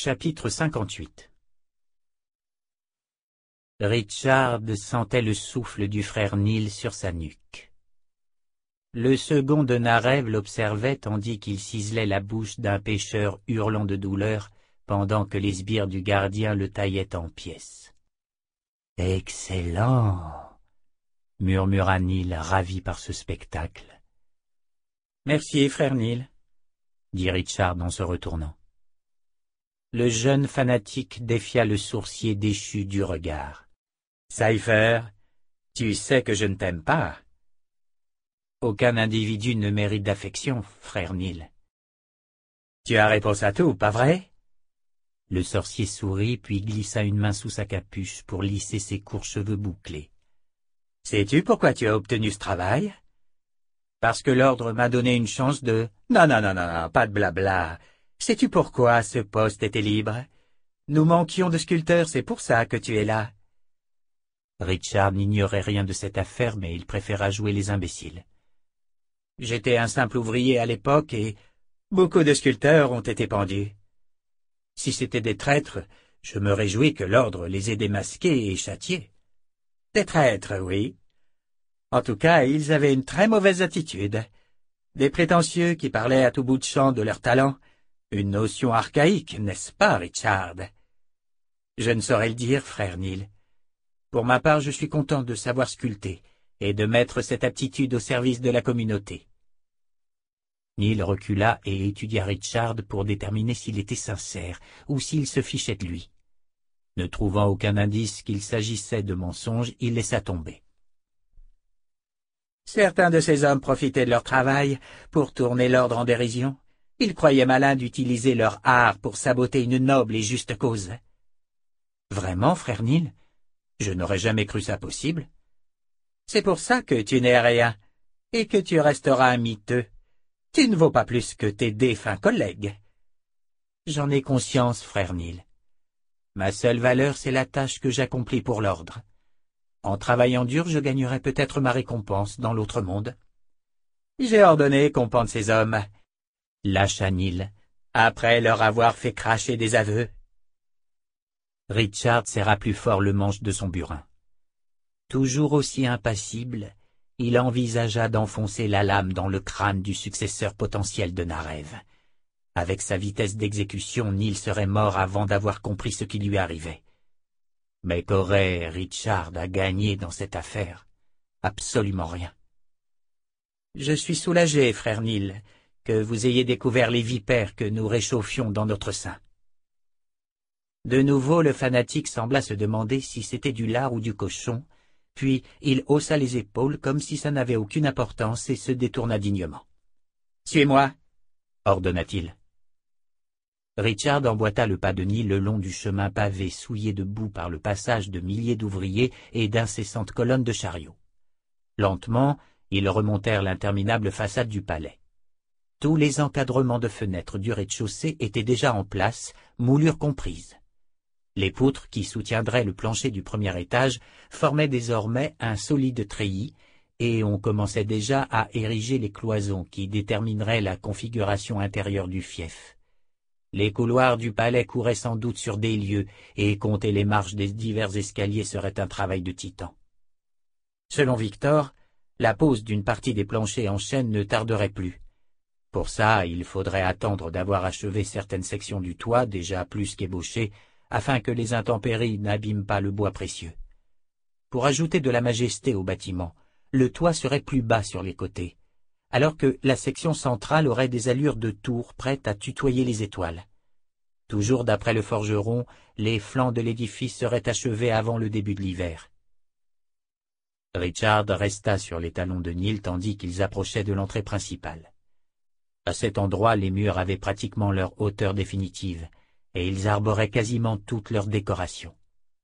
Chapitre 58. Richard sentait le souffle du frère Neil sur sa nuque. Le second de Narev l'observait tandis qu'il ciselait la bouche d'un pêcheur hurlant de douleur pendant que les sbires du gardien le taillaient en pièces. « Excellent !» murmura Neil, ravi par ce spectacle. « Merci, frère Neil, » dit Richard en se retournant. Le jeune fanatique défia le sourcier déchu du regard. « Cypher, tu sais que je ne t'aime pas. »« Aucun individu ne mérite d'affection, frère Neil. »« Tu as réponse à tout, pas vrai ?» Le sorcier sourit puis glissa une main sous sa capuche pour lisser ses courts cheveux bouclés. « Sais-tu pourquoi tu as obtenu ce travail ? » « Parce que l'ordre m'a donné une chance de... »« Non, pas de blabla. Sais-tu pourquoi ce poste était libre? Nous manquions de sculpteurs, c'est pour ça que tu es là. » Richard n'ignorait rien de cette affaire, mais il préféra jouer les imbéciles. « J'étais un simple ouvrier à l'époque et beaucoup de sculpteurs ont été pendus. Si c'étaient des traîtres, je me réjouis que l'ordre les ait démasqués et châtiés. Des traîtres, oui. En tout cas, ils avaient une très mauvaise attitude. Des prétentieux qui parlaient à tout bout de champ de leur talent. Une notion archaïque, n'est-ce pas, Richard? Je ne saurais le dire, frère Neil. Pour ma part, je suis content de savoir sculpter et de mettre cette aptitude au service de la communauté. Neil recula et étudia Richard pour déterminer s'il était sincère ou s'il se fichait de lui. Ne trouvant aucun indice qu'il s'agissait de mensonge, il laissa tomber. Certains de ces hommes profitaient de leur travail pour tourner l'ordre en dérision. Ils croyaient malin d'utiliser leur art pour saboter une noble et juste cause. Vraiment, frère Neil? Je n'aurais jamais cru ça possible. C'est pour ça que tu n'es rien, et que tu resteras un miteux. Tu ne vaux pas plus que tes défunts collègues. J'en ai conscience, frère Neil. Ma seule valeur, c'est la tâche que j'accomplis pour l'ordre. En travaillant dur, je gagnerai peut-être ma récompense dans l'autre monde. J'ai ordonné qu'on pende ces hommes, lâcha Neil, après leur avoir fait cracher des aveux. Richard serra plus fort le manche de son burin. Toujours aussi impassible, il envisagea d'enfoncer la lame dans le crâne du successeur potentiel de Narev. Avec sa vitesse d'exécution, Neil serait mort avant d'avoir compris ce qui lui arrivait. Mais qu'aurait Richard à gagner dans cette affaire? Absolument rien. Je suis soulagé, frère Neil, que vous ayez découvert les vipères que nous réchauffions dans notre sein. De nouveau, le fanatique sembla se demander si c'était du lard ou du cochon, puis il haussa les épaules comme si ça n'avait aucune importance et se détourna dignement. « Suis-moi » ordonna-t-il. Richard emboîta le pas de Neil le long du chemin pavé souillé de boue par le passage de milliers d'ouvriers et d'incessantes colonnes de chariots. Lentement, ils remontèrent l'interminable façade du palais. Tous les encadrements de fenêtres du rez-de-chaussée étaient déjà en place, moulures comprises. Les poutres qui soutiendraient le plancher du premier étage formaient désormais un solide treillis, et on commençait déjà à ériger les cloisons qui détermineraient la configuration intérieure du fief. Les couloirs du palais couraient sans doute sur des lieux, et compter les marches des divers escaliers serait un travail de titan. Selon Victor, la pose d'une partie des planchers en chêne ne tarderait plus. Pour ça, il faudrait attendre d'avoir achevé certaines sections du toit, déjà plus qu'ébauchées, afin que les intempéries n'abîment pas le bois précieux. Pour ajouter de la majesté au bâtiment, le toit serait plus bas sur les côtés, alors que la section centrale aurait des allures de tour prêtes à tutoyer les étoiles. Toujours d'après le forgeron, les flancs de l'édifice seraient achevés avant le début de l'hiver. Richard resta sur les talons de Neil tandis qu'ils approchaient de l'entrée principale. À cet endroit, les murs avaient pratiquement leur hauteur définitive, et ils arboraient quasiment toutes leurs décorations.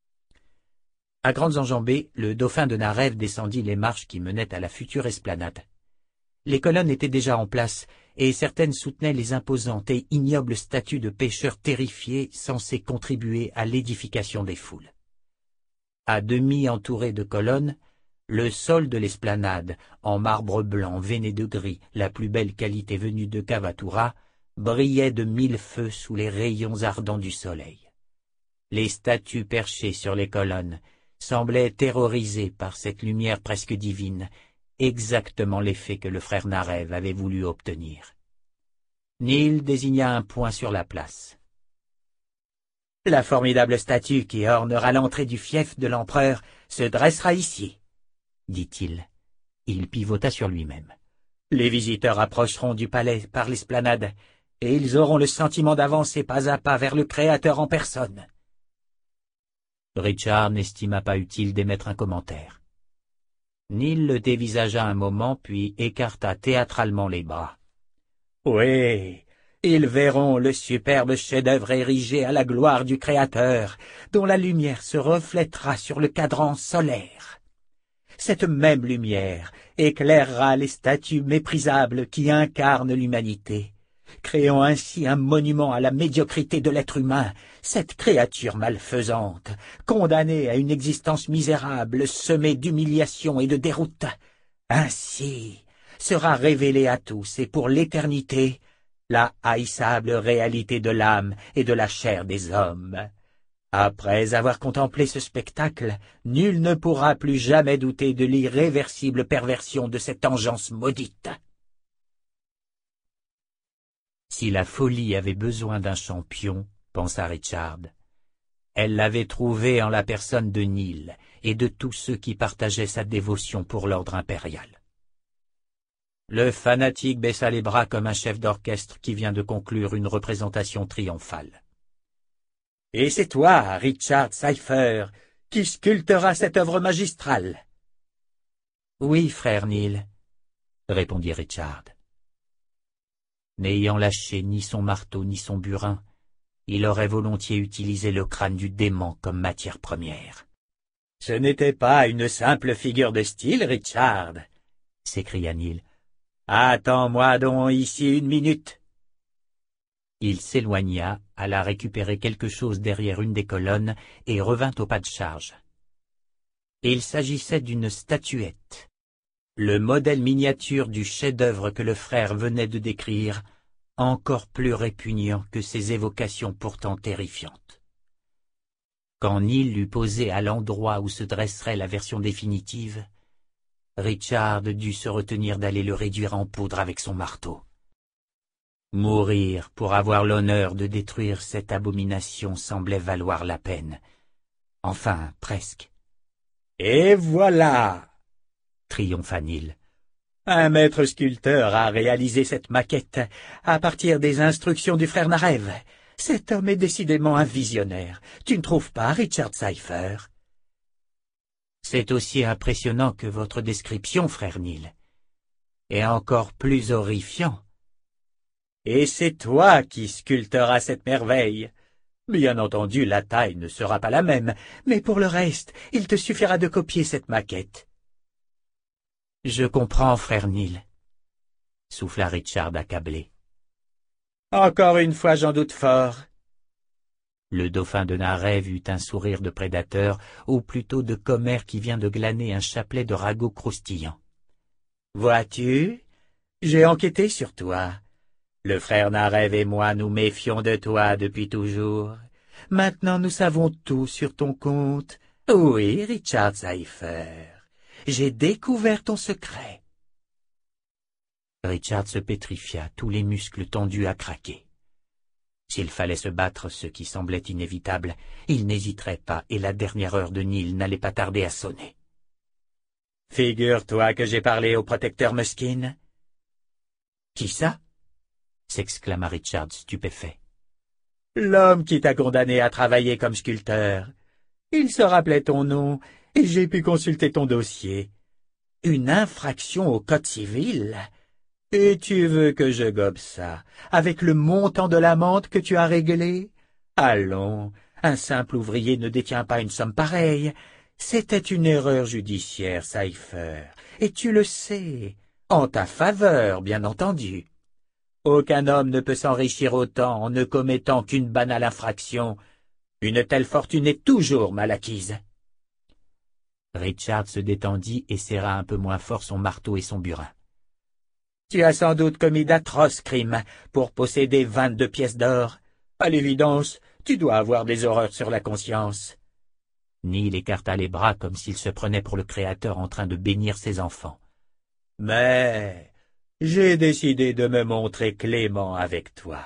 À grandes enjambées, le dauphin de Narev descendit les marches qui menaient à la future esplanade. Les colonnes étaient déjà en place, et certaines soutenaient les imposantes et ignobles statues de pêcheurs terrifiés censés contribuer à l'édification des foules. À demi entouré de colonnes, le sol de l'esplanade, en marbre blanc veiné de gris, la plus belle qualité venue de Cavatura, brillaient de mille feux sous les rayons ardents du soleil. Les statues perchées sur les colonnes semblaient terrorisées par cette lumière presque divine, exactement l'effet que le frère Narev avait voulu obtenir. Neil désigna un point sur la place. « La formidable statue qui ornera l'entrée du fief de l'empereur se dressera ici, » dit-il. Il pivota sur lui-même. « Les visiteurs approcheront du palais par l'esplanade, et ils auront le sentiment d'avancer pas à pas vers le Créateur en personne. » Richard n'estima pas utile d'émettre un commentaire. Neil le dévisagea un moment, puis écarta théâtralement les bras. « Oui, ils verront le superbe chef-d'œuvre érigé à la gloire du Créateur, dont la lumière se reflètera sur le cadran solaire. Cette même lumière éclairera les statues méprisables qui incarnent l'humanité, créant ainsi un monument à la médiocrité de l'être humain, cette créature malfaisante, condamnée à une existence misérable, semée d'humiliation et de déroute. Ainsi sera révélée à tous et pour l'éternité la haïssable réalité de l'âme et de la chair des hommes. Après avoir contemplé ce spectacle, nul ne pourra plus jamais douter de l'irréversible perversion de cette engeance maudite. » Si la folie avait besoin d'un champion, pensa Richard, elle l'avait trouvé en la personne de Neil et de tous ceux qui partageaient sa dévotion pour l'ordre impérial. Le fanatique baissa les bras comme un chef d'orchestre qui vient de conclure une représentation triomphale. « Et c'est toi, Richard Cypher, qui sculptera cette œuvre magistrale. »« Oui, frère Neil, » répondit Richard. N'ayant lâché ni son marteau ni son burin, il aurait volontiers utilisé le crâne du démon comme matière première. « Ce n'était pas une simple figure de style, Richard, » s'écria Neil. « Attends-moi donc ici une minute. » Il s'éloigna, alla récupérer quelque chose derrière une des colonnes et revint au pas de charge. Il s'agissait d'une statuette, le modèle miniature du chef-d'œuvre que le frère venait de décrire, encore plus répugnant que ces évocations pourtant terrifiantes. Quand Neil l'eut posé à l'endroit où se dresserait la version définitive, Richard dut se retenir d'aller le réduire en poudre avec son marteau. Mourir pour avoir l'honneur de détruire cette abomination semblait valoir la peine. Enfin, presque. « Et voilà !» triompha Neil. « Un maître sculpteur a réalisé cette maquette à partir des instructions du frère Narev. Cet homme est décidément un visionnaire. Tu ne trouves pas, Richard Cypher? » « C'est aussi impressionnant que votre description, frère Neil, et encore plus horrifiant. » « Et c'est toi qui sculpteras cette merveille. Bien entendu, la taille ne sera pas la même, mais pour le reste, il te suffira de copier cette maquette. »« Je comprends, frère Neil, » souffla Richard accablé. « Encore une fois, j'en doute fort. » Le dauphin de Narev eut un sourire de prédateur, ou plutôt de commère qui vient de glaner un chapelet de ragoût croustillant. « Vois-tu, j'ai enquêté sur toi. Le frère Narev et moi nous méfions de toi depuis toujours. Maintenant nous savons tout sur ton compte. Oui, Richard Cypher, j'ai découvert ton secret. » Richard se pétrifia, tous les muscles tendus à craquer. S'il fallait se battre, ce qui semblait inévitable, il n'hésiterait pas et la dernière heure de Neil n'allait pas tarder à sonner. « Figure-toi que j'ai parlé au protecteur Muskin. »« Qui ça ?» s'exclama Richard stupéfait. « L'homme qui t'a condamné à travailler comme sculpteur. Il se rappelait ton nom, et j'ai pu consulter ton dossier. Une infraction au code civil. Et tu veux que je gobe ça, avec le montant de l'amende que tu as réglé? Allons, un simple ouvrier ne détient pas une somme pareille. C'était une erreur judiciaire, Cypher, et tu le sais, en ta faveur, bien entendu. Aucun homme ne peut s'enrichir autant en ne commettant qu'une banale infraction. Une telle fortune est toujours mal acquise. » Richard se détendit et serra un peu moins fort son marteau et son burin. Tu as sans doute commis d'atroces crimes pour posséder 22 pièces d'or. À l'évidence, tu dois avoir des horreurs sur la conscience. Neil écarta les bras comme s'il se prenait pour le Créateur en train de bénir ses enfants. Mais j'ai décidé de me montrer clément avec toi.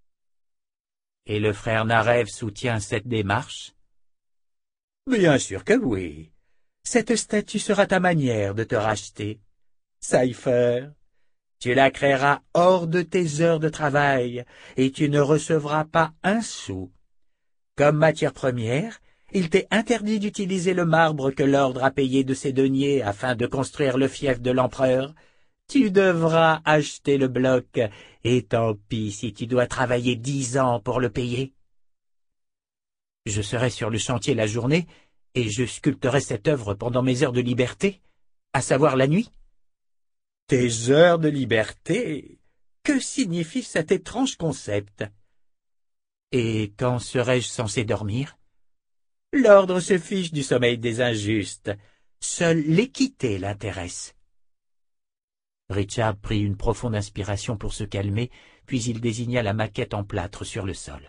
Et le frère Narev soutient cette démarche? Bien sûr que oui. Cette statue sera ta manière de te racheter. Cypher, tu la créeras hors de tes heures de travail, et tu ne recevras pas un sou. Comme matière première, il t'est interdit d'utiliser le marbre que l'ordre a payé de ses deniers afin de construire le fief de l'empereur. Tu devras acheter le bloc, et tant pis si tu dois travailler 10 ans pour le payer. Je serai sur le chantier la journée, et je sculpterai cette œuvre pendant mes heures de liberté, à savoir la nuit. Tes heures de liberté? Que signifie cet étrange concept? Et quand serais-je censé dormir? L'ordre se fiche du sommeil des injustes. Seule l'équité l'intéresse. Richard prit une profonde inspiration pour se calmer, puis il désigna la maquette en plâtre sur le sol.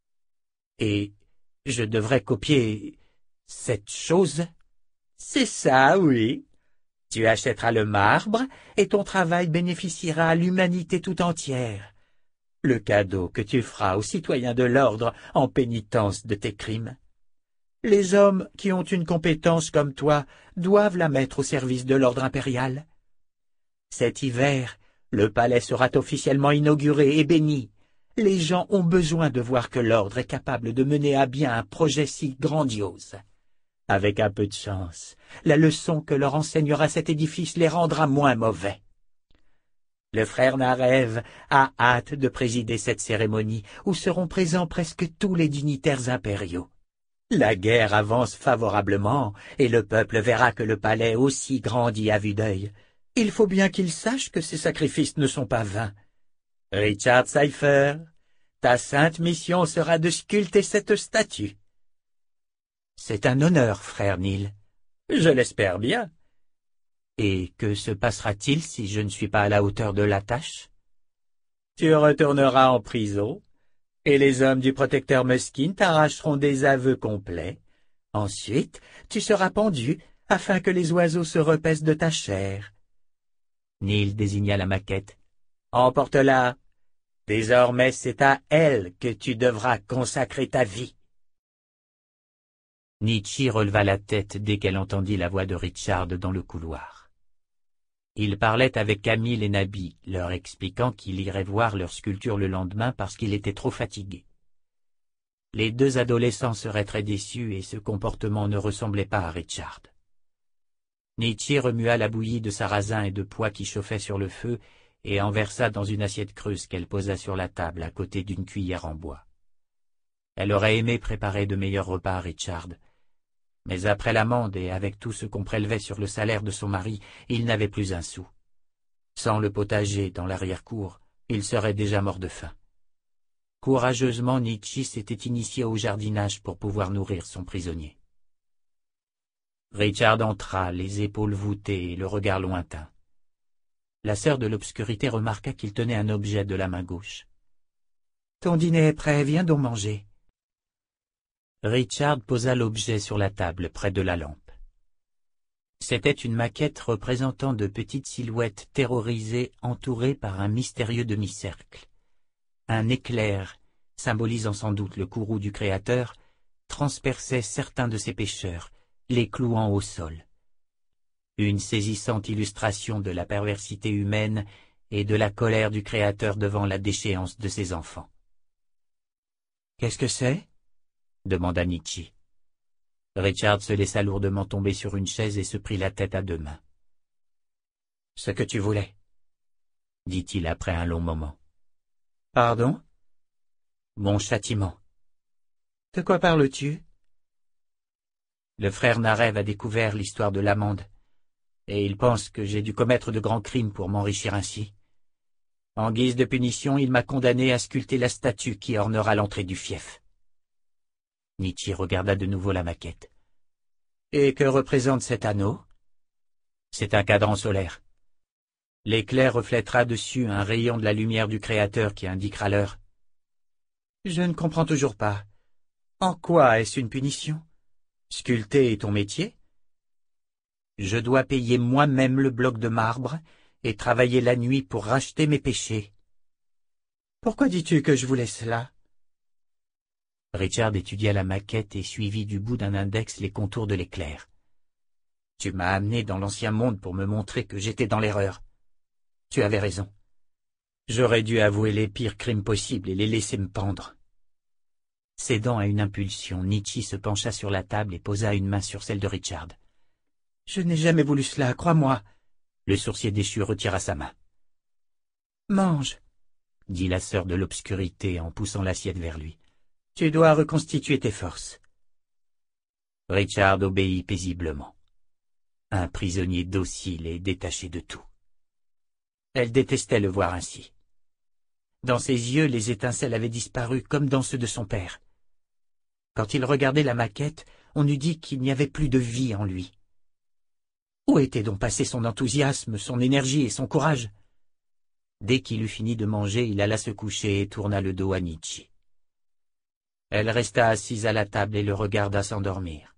Et je devrais copier cette chose? C'est ça, oui. Tu achèteras le marbre, et ton travail bénéficiera à l'humanité tout entière. Le cadeau que tu feras aux citoyens de l'ordre en pénitence de tes crimes. Les hommes qui ont une compétence comme toi doivent la mettre au service de l'ordre impérial. Cet hiver, le palais sera officiellement inauguré et béni. Les gens ont besoin de voir que l'ordre est capable de mener à bien un projet si grandiose. Avec un peu de chance, la leçon que leur enseignera cet édifice les rendra moins mauvais. Le frère Narev a hâte de présider cette cérémonie où seront présents presque tous les dignitaires impériaux. La guerre avance favorablement et le peuple verra que le palais aussi grandit à vue d'œil. Il faut bien qu'il sache que ces sacrifices ne sont pas vains. Richard Cypher, ta sainte mission sera de sculpter cette statue. C'est un honneur, frère Neil. Je l'espère bien. Et que se passera-t-il si je ne suis pas à la hauteur de la tâche? Tu retourneras en prison, et les hommes du protecteur Muskin t'arracheront des aveux complets. Ensuite, tu seras pendu, afin que les oiseaux se repaissent de ta chair. Neil désigna la maquette. Emporte-la. Désormais, c'est à elle que tu devras consacrer ta vie. Nietzsche releva la tête dès qu'elle entendit la voix de Richard dans le couloir. Il parlait avec Camille et Nabi, leur expliquant qu'il irait voir leur sculpture le lendemain parce qu'il était trop fatigué. Les deux adolescents seraient très déçus et ce comportement ne ressemblait pas à Richard. Nietzsche remua la bouillie de sarrasin et de pois qui chauffait sur le feu et en versa dans une assiette creuse qu'elle posa sur la table à côté d'une cuillère en bois. Elle aurait aimé préparer de meilleurs repas à Richard, mais après l'amende et avec tout ce qu'on prélevait sur le salaire de son mari, il n'avait plus un sou. Sans le potager dans l'arrière-cour, il serait déjà mort de faim. Courageusement, Nietzsche s'était initié au jardinage pour pouvoir nourrir son prisonnier. Richard entra, les épaules voûtées et le regard lointain. La sœur de l'obscurité remarqua qu'il tenait un objet de la main gauche. « Ton dîner est prêt, viens donc manger. » Richard posa l'objet sur la table près de la lampe. C'était une maquette représentant de petites silhouettes terrorisées entourées par un mystérieux demi-cercle. Un éclair, symbolisant sans doute le courroux du Créateur, transperçait certains de ces pécheurs, les clouant au sol. Une saisissante illustration de la perversité humaine et de la colère du Créateur devant la déchéance de ses enfants. « Qu'est-ce que c'est ?» demanda Nietzsche. Richard se laissa lourdement tomber sur une chaise et se prit la tête à deux mains. « Ce que tu voulais, » dit-il après un long moment. « Pardon ? Mon châtiment. De quoi parles-tu ? Le frère Narev a découvert l'histoire de l'amende, et il pense que j'ai dû commettre de grands crimes pour m'enrichir ainsi. En guise de punition, il m'a condamné à sculpter la statue qui ornera l'entrée du fief. Nietzsche regarda de nouveau la maquette. « Et que représente cet anneau ?»« C'est un cadran solaire. L'éclair reflètera dessus un rayon de la lumière du Créateur qui indiquera l'heure. Je ne comprends toujours pas. En quoi est-ce une punition? Sculpter est ton métier? Je dois payer moi-même le bloc de marbre et travailler la nuit pour racheter mes péchés. Pourquoi dis-tu que je voulais cela? Richard étudia la maquette et suivit du bout d'un index les contours de l'éclair. Tu m'as amené dans l'ancien monde pour me montrer que j'étais dans l'erreur. Tu avais raison. J'aurais dû avouer les pires crimes possibles et les laisser me pendre. Cédant à une impulsion, Nietzsche se pencha sur la table et posa une main sur celle de Richard. « Je n'ai jamais voulu cela, crois-moi. » Le sourcier déchu retira sa main. « Mange, » dit la sœur de l'obscurité en poussant l'assiette vers lui. « Tu dois reconstituer tes forces. » Richard obéit paisiblement. Un prisonnier docile et détaché de tout. Elle détestait le voir ainsi. Dans ses yeux, les étincelles avaient disparu comme dans ceux de son père. Quand il regardait la maquette, on eût dit qu'il n'y avait plus de vie en lui. Où était donc passé son enthousiasme, son énergie et son courage? Dès qu'il eut fini de manger, il alla se coucher et tourna le dos à Nietzsche. Elle resta assise à la table et le regarda s'endormir.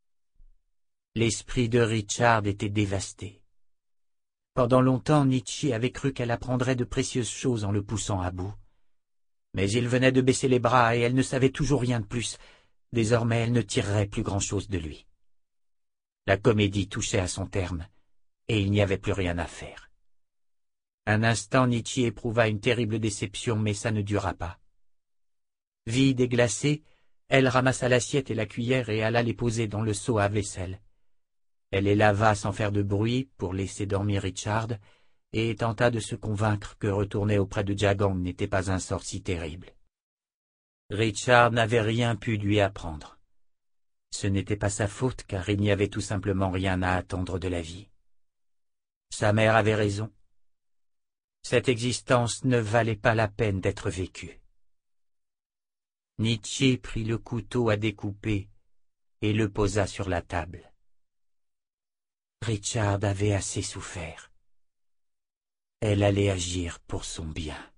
L'esprit de Richard était dévasté. Pendant longtemps, Nietzsche avait cru qu'elle apprendrait de précieuses choses en le poussant à bout. Mais il venait de baisser les bras et elle ne savait toujours rien de plus. Désormais, elle ne tirerait plus grand-chose de lui. La comédie touchait à son terme, et il n'y avait plus rien à faire. Un instant, Nietzsche éprouva une terrible déception, mais ça ne dura pas. Vide et glacée, elle ramassa l'assiette et la cuillère et alla les poser dans le seau à vaisselle. Elle les lava sans faire de bruit pour laisser dormir Richard, et tenta de se convaincre que retourner auprès de Jagang n'était pas un sort si terrible. Richard n'avait rien pu lui apprendre. Ce n'était pas sa faute, car il n'y avait tout simplement rien à attendre de la vie. Sa mère avait raison. Cette existence ne valait pas la peine d'être vécue. Nietzsche prit le couteau à découper et le posa sur la table. Richard avait assez souffert. Elle allait agir pour son bien.